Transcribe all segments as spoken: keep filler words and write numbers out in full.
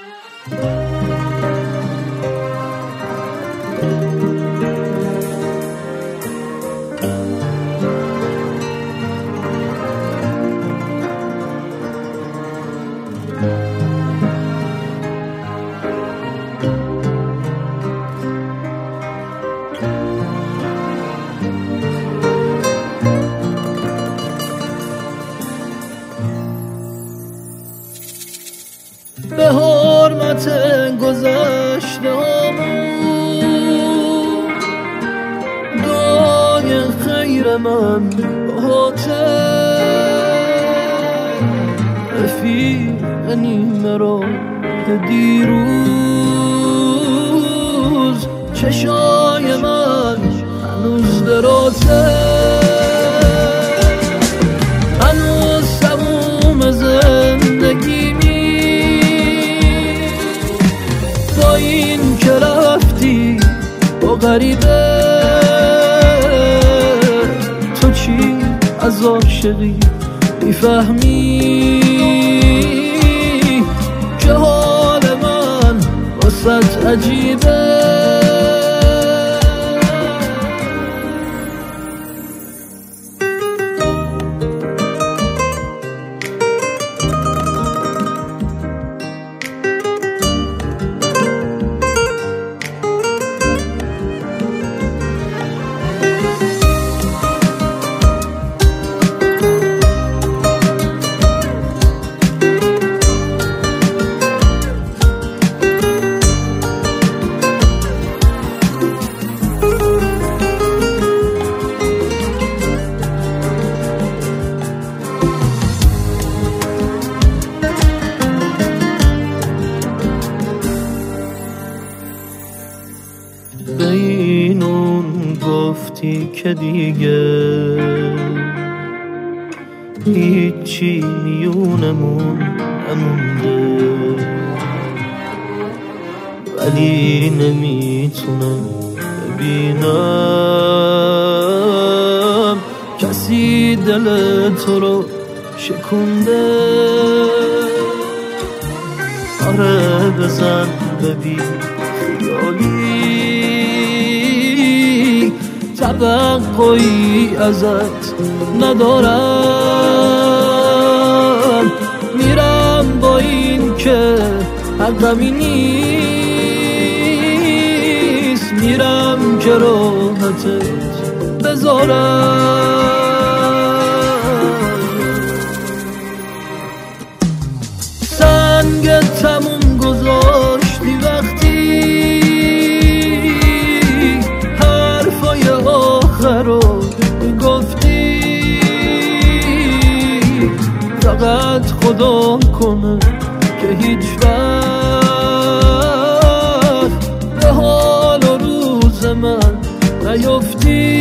به حرمت گذشته همون دعای خیر من باته رفیق نیمه را دیروز چشای من هنوز دراته هنوز تموم زندگی با این که رفتی با غریبه تو چی از عاشقی میفهمی که حال من واسط عجیبه به این اون گفتی که دیگه هیچی میونمون نمونده ولی نمیتونم ببینم کسی دل تو رو شکونده آره بزن ببین خیالی توقعی ازت ندارم میرم با این که حقمی نیست میرم که راحتت بذارم سنگ تموم گذاشتی وقتی حرفای آخر رو گفتی فقط خدا کنه که هیچ وقت به حال و روز من نیفتی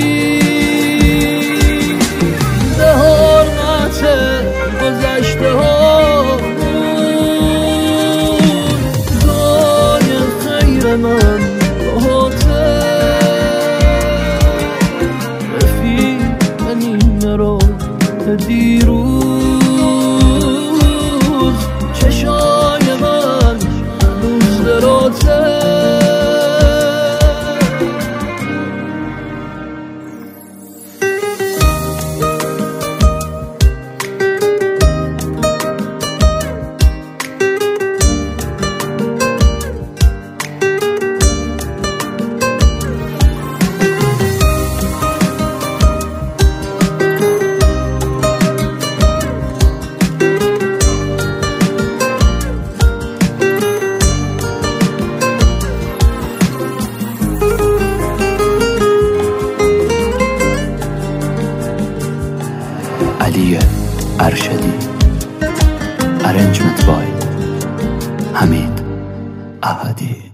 به حرمت گذشته ها دعای خیر من باته رفیق نیمه را دیروز چشای من هنوز دراته علی ارشدی ارنجمنت بای حمید احدی.